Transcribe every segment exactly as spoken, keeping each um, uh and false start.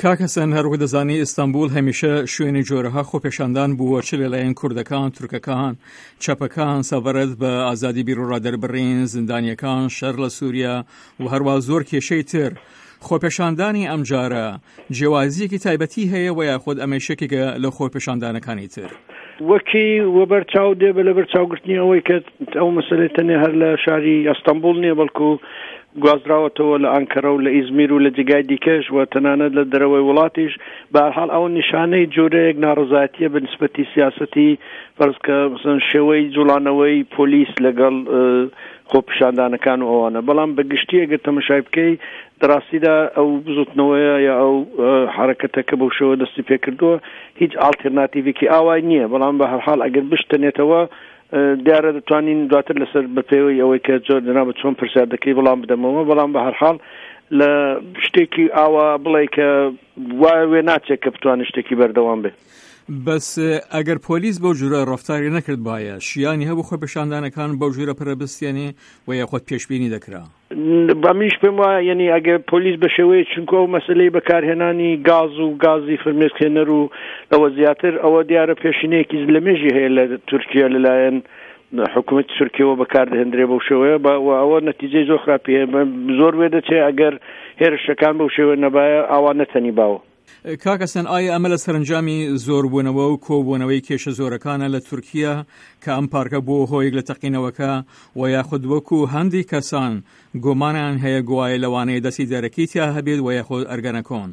کاکەسەن هەروە دەزانی ئیستانبول هەمیشە شوێنی جۆرەها خۆپێشاندان بووە چ لەلایەن کوردەکان، تورکەکان، چەپەکان سەڤەرەت بە ئازادی بیرڕادەربڕین، زیندانیەکان، شەر لە سووریا و هەروە زۆر کێشەی تر. خۆپێشاندانی ئەم جارە جیاوازیەکی تایبەتی هەیە و یاخود ئەمەشێکێکە لە خۆپێشاندانەکانی تر؟ وەکی وەبەرچاو دێ بە لە بەرچاوگرتنی ئەوەی کە ئەو مەسەلەی تەنێ هەر لە شاری ئەستەمبول نییە بەڵکو گوازراوەتەوە لە ئەنکەرە و لە ئیزمیر و لە جێگای دیکەش و تەنانەت لە دەرەوەی وڵاتیش بە هەر حاڵ ئەو نیشانەی جۆرەیەک ناڕەزایەتیە بە نسبەتی سیاسەتی فەرزکە مثلا شێوەی جوڵانەوەی پۆلیس لەگەڵ خۆپیشاندانەکان و ئەوانە. بەڵام بەگشتی ئەگەر تەماشای بکەی دراستیدا ئەو بزوتنەوەیە یا ئەو حرەکەتەکە بەو شێوە دەستی پێکردووە هیچ ئالتێرناتیڤێکی ئاوای نییە. بەڵام بە هەر حاڵ ئەگەر بشتنێتەوە دیارە دەتوانین دواتر لەسەر بەپێوەی ئەوەی کە زۆر جەنابەت چۆن پرسیار دەکەی بەڵام بدەمەوە. بەڵام بە هەر حاڵ لە شتێکی ئاوا بڵێ کە وایە وێ ناچێت کە بتوانێت شتێکی بەردەوام بێت. بەس ئەگەر پۆلیس بەو جورە ڕەفتاری نەکرد باە شیانی هەبوو خۆپێشاندانەکان بەو جورە پەرەبستیانێ و یاخۆت پێشبینی دەکرا. بەمیش پێم وایە یعنی ئەگەر پۆلیس بە شێوەیە چونکە ئەو مەسلەی بەکارهێنانی گاز و گازی فرمێسکێنەر و ئەوە زیاتر ئەوە دیارە پێشینەیەکی لەمێژی هەیە لە تورکیا لەلایەن حکوومەتی تورکیەوە بەکاردەهێنرێ بەو شێوەیە و ئەوە نەتیجەی زۆر خراپی هەیە. زۆر وێ دەچێت ئەگەر هێرشەکان بەو شێوە نەبایە ئاوان نەتەنی باوە. کاکەسەن ئایا ئەمە لە سەرنجامی زۆربوونەوە و کۆبوونەوەی کێشە زۆرەکانە لە تورکیا کە ئەم پارکە بۆ هۆیەک لە تەقینەوەکە و یاخود وەکو هەندی کەسان گۆمانیان هەیە گوایە لەوانەیە دەستی دەرەکی تیا هەبێت و یاخود ئەرگەنەکۆن؟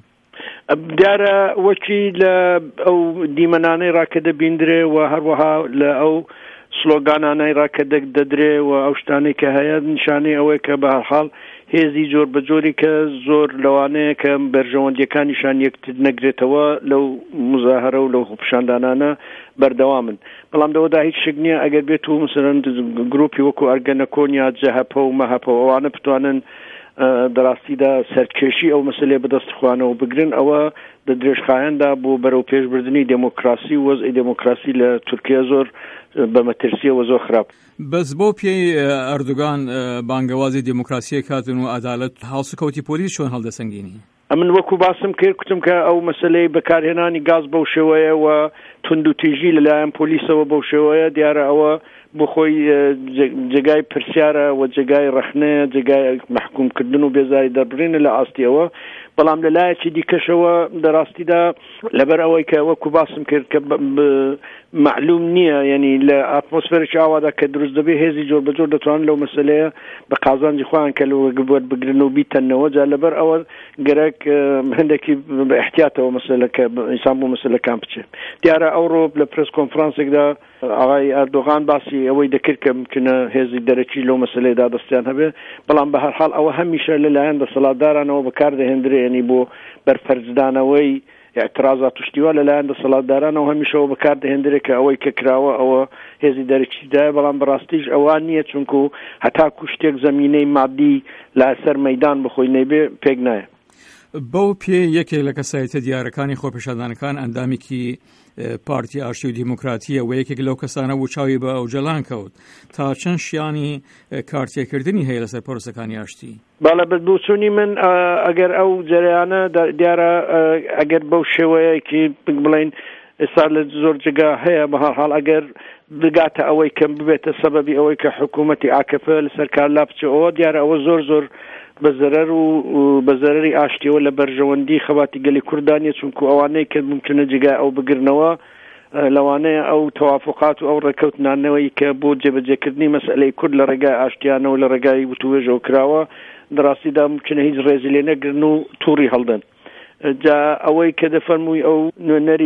دیارە وەکی لە ئەو دیمەنانەی ڕاکە دەبیندرێ و هەروەها لە ئەو سلۆگانانەی ڕاکە دەدرێ و ئەو شتانەی کە هەیە نیشانەی ئەوەی کە بە هەر حاڵ هێزی زۆر بەجۆری کە زۆر لەوانەیە کە بەرژەوەندیەکانیشان یەکتر نەگرێتەوە لەو مزاهرە و لەو خۆپیشاندانانە بەردەوامن. بەڵام دەوەدا هیچ شک نییە ئەگەر بێت و مثلەن گروپی وەکو ئەرگەنەکۆن یا جەهەپە و مەهەپە ئەوانە بتوانن دەڕاستیدا سەرکێشی ئەو مەسەلەیە بەدەستخوانەوە بگرن ئەوە لە درێژخایەندا بۆ بەرەو پێشبردننی دموکراسی و وەزعی دموکراسی لە تورکیا زۆر بە مەترسیەوە زۆر خراپ. بەس بۆ پێی ئەردوگان بانگەوازی دموکراسی کاتن و عەدالەت هاوسکەوتی پۆلیس چۆن هەڵدەسەنگێنی؟ ئەمن وەکو باسم کرد کوتم کە ئەو مەسەلەی بەکارهێنانی گاز بەو شێوەیە و توندوتیژی لەلایەن پۆلیسەوە بەو شێوەیە دیارە ئەوە بۆ خۆی جێگای پرسیارە و جێگای ڕەخنەیە جێگای محکومکردن و بێزاری دەربڕینە لە ئاستیەوە. بەڵام لەلایەکی دیکەشەوە دەڕاستیدا لەبەر ئەوەی کە وەکو باسم کرد کە معلوم نییە یعنی لە ئاتمۆسفێرێکی ئاوادا کە دروست دەبێ هێزی جۆر بەجۆر دەتوانن لەو مەسەلەیە بە قازانجی خۆیان کە لەوەگەبوت بگرن و بیتەنەوە جا لەبەر ئەوە گەرەک هەندێکی بە احتیاتەوە مەسەلەکە ئینسان بۆ مەسەلەکان بچێت. دیارە ئەوڕۆ لە پرس کۆنفرانسێکدا ئاغای ئەردۆغان باسی ئەوەی دەکرد کە ممکنە هێزی دەرەکی لەو مەسەلەیەدا دەستیان هەبێ. بەڵام بە هەر حاڵ ئەوە هەمیشە لەلایەن دەسەڵاتدارانەوە بەکاردەهێنرێ یعنی بۆ بەرپەرجدانەوەی اعتراضات و شتیوا لەلایەن دەسەڵاتدارانەوە هەمیشەوە بەکاردەهێنرێ کە ئەوەی کە کراوە ئەوە هێزی دەرەکیدایە. بەڵام بەڕاستیش ئەوان نییە چونکو هەتاکو شتێک زەمینەی مادی لەسەر مەیدان بخۆی نەبێ پێک نایە. بەو پێ یەکێک لە کەسایەتە دیارەکانی خۆپیشاندانەکان ئەندامێکی پارتی ئاشتی و دیموکراتیە و یەکێک لەو کەسانە بوو چاوی بە ئەو جەلان کەوت تا چەند شیانی کارتێکردنی هەیە لەسەر پرۆسەکانی ئاشتی. باڵە بەدووچوونی من ئەگەر ئەو جەریانە دیارە ئەگەر بەو شێوەیەکی بڵین ئێستا لە زۆر جگا هەیە بە هەر حاڵ ئەگەر بگاتە ئەوەی کەم ببێتە سەبەبی ئەوەی کە حکوومەتی ئاکەفە لەسەر کار لاپچەوە دیارە ئەوە زۆر زۆر بەزەرەر و بەزەرەری ئاشتیەوە لە بەرژەوەندی خەباتی گەلی کوردانیە چونکو ئەوانەی کە ممکنە جگای ئەو بگرنەوە لەوانەیە ئەو تەوافقات و ئەو ڕێکەوتنانەوەی کە بۆ جێبەجێکردنی مەسئلەی کورد لە ڕێگای ئاشتیانەوە لە ڕێگای وتوێژەوە کراوە دراستیدا ممکنە هیچ ڕێزی لێ نەگرن و تووڕی هەڵدەن. جا ئەوەی کە دەفەرمووی ئەو نوێنەری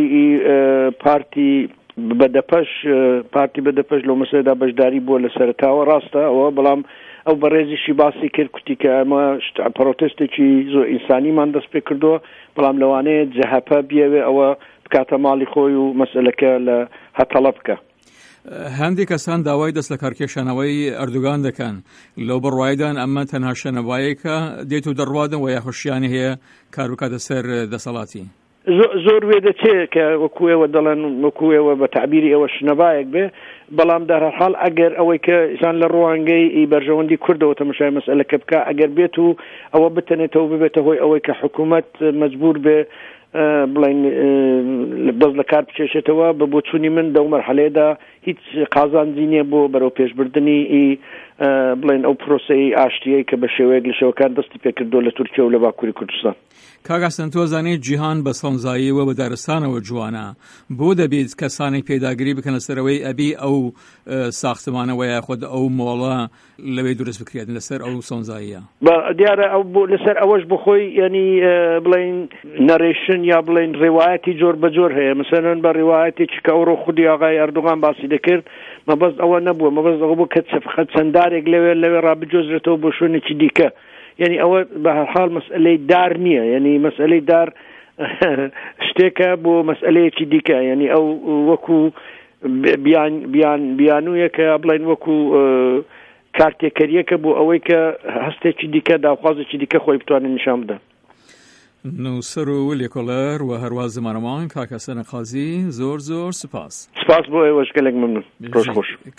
پارتی بەدەپەش پارتی بەدەپەش لەو مەسەلەدا بەشداری بووە لە سەرەتاوە ڕاستە ئەوە. بەڵام ئەو بەڕێزیشی باسی کرد کوتی کە ئەمە پرۆتستێکی زۆر ئینسانیمان دەست پێ کردووە. بەڵام لەوانەیە جەهەپە بیاوێ ئەوە بکاتە ماڵی خۆی و مەسەلەکە لە هەتەڵە بکە. هەندێک کەسان داوای دەست لە کارکێشانەوەی ئەردوگان دەکەن لەو بڕوایدان ئەمە تەنها شەنەوایەکە دێت و دەڕوادن و یاخۆشیانی هەیە کار بکاتە سەر دەسەڵاتی. زۆر وێ دەچێت کە وەکوێوە دەڵێن وەکوێوە بە تعبیری ئەوە شنەبایەک بێ. بەڵام دەرحاڵ ئەگەر ئەوەی کە ئیسان لە ڕوانگەی بەرژەوەندی کوردەوە تەماشای مەسئلەکە بکە ئەگەر بێت و ئەوە بتەنێتەوە ببێتە هۆی ئەوەی کە حکوومەت مەجبور بێ بڵین بەز لە کار بچێشێتەوە بە بۆچوونی من دەو مەرحەلەیەدا هیچ قازانجی نییە بۆ بەرەو پێشبردننی بڵین ئەو پرۆسەی ئاشتیەی کە بە شێوەیەک لە شەوەکان دەستی پێکردو لە تورکیا و لە باکووری کوردستان. کاگاستن تۆ زانیت جیهان بە سەڵمزاییەوە بە دارستانەوە جوانە، بۆ دەبێت کەسانی پێداگیری بکەنە سەرەوەی ئەبی ئەو ساختمانەوە یاخود ئەو مۆڵە لەوەی دروست بکرێت لەسەر ئەو سەڵمزاییە؟ دیارە ئەو لەسەر ئەوەش بخۆی ینی بڵین نەڕێشن یا بڵین ڕێوایەتی جۆر بە جۆر هەیە، مثلەن بە ڕێوایەتێکی کە ئەوڕۆ خودی ئاغای ئەردوغان باسی دەکرد مەبەست ئەوە نەبووە، مەبەست ئەوە بوو کە چەندارێک لەوێ لەوێ ڕابجۆزرێتەوە بۆ شوێنێکی دیکە. یعنی ئەوە بە هەرحاڵ مەسئلەی دار نییە، یعنی مەسئلەی دار شتێکە بۆ مەسئلەیەکی دیکە، یعنی ئەو وەکو بیان بیان بیانوویەکە بڵین وەکو کارتێکەریەکە بۆ ئەوەی کە هەستێکی دیکە داخوازێکی دیکە خۆی بتوانێت نیشان بدە. نووسەر و لێکۆڵەر و هەروە زمانەوان کاک حەسەن قازی زۆر زۆر سپاس. سپاس بۆ ئێوەش گەلێک مەمنون. ڕۆژ خۆش.